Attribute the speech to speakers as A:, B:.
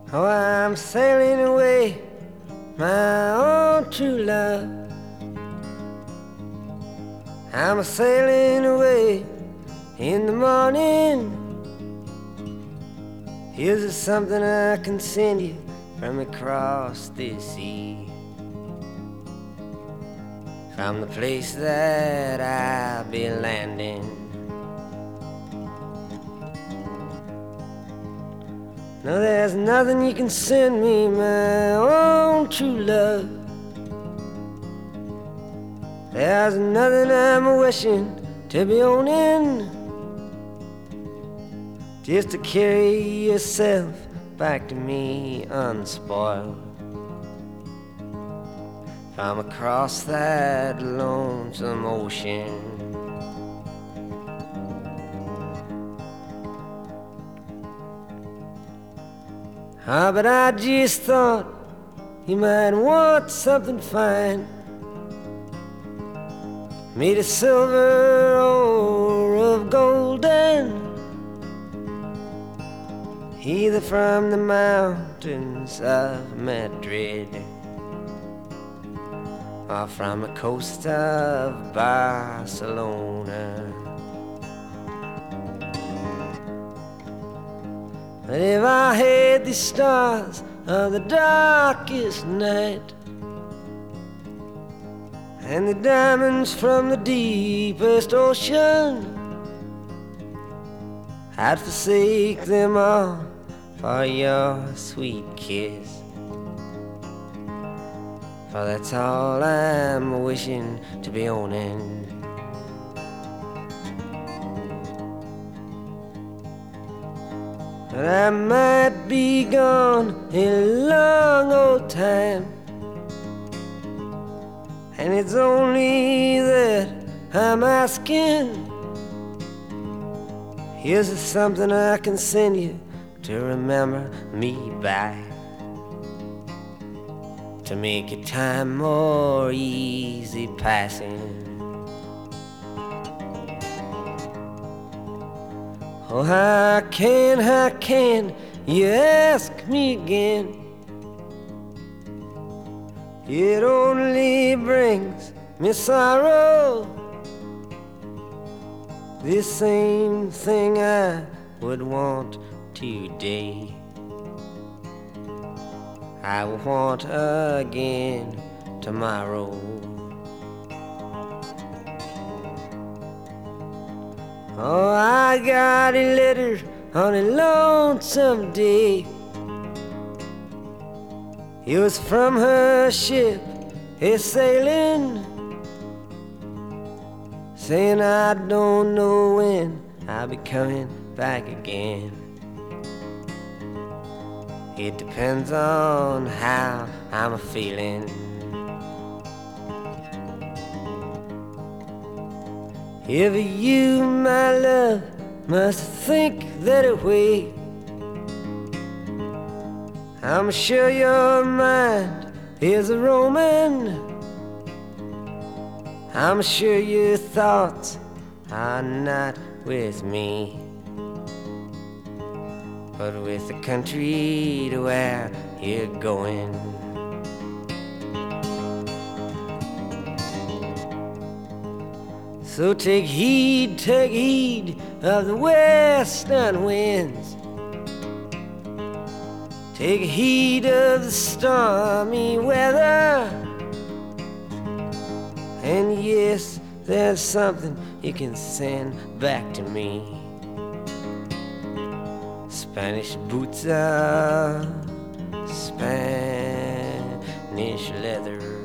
A: Oh, I'm sailing away, my own true love. I'm sailing away in the morning. Here's something I can send you from across this sea, from the place that I'll be landing. No, there's nothing you can send me, my own true love. There's nothing I'm wishing to be owning, just to carry yourself back to me unspoiled, from across that lonesome ocean. Ah, but I just thought you might want something fine, made of silver or of golden, either from the mountains of Madrid or from the coast of Barcelona. But if I had the stars of the darkest night and the diamonds from the deepest ocean, I'd forsake them all for your sweet kiss, for that's all I'm wishing to be owning. But I might be gone a long old time, and it's only that I'm asking. Here's something I can send you to remember me by, to make your time more easy passing. Oh, how can you ask me again? It only brings me sorrow, this same thing I would want today, I will want again tomorrow. Oh, I got a letter on a lonesome day. It was from her ship, a sailing, saying I don't know when I'll be coming back again. It depends on how I'm feeling. If you, my love, must think that way, I'm sure your mind is a roaming. I'm sure your thoughts are not with me, but with the country to where you're going. So take heed of the western winds, take heed of the stormy weather, and yes, there's something you can send back to me. Spanish boots are Spanish leather.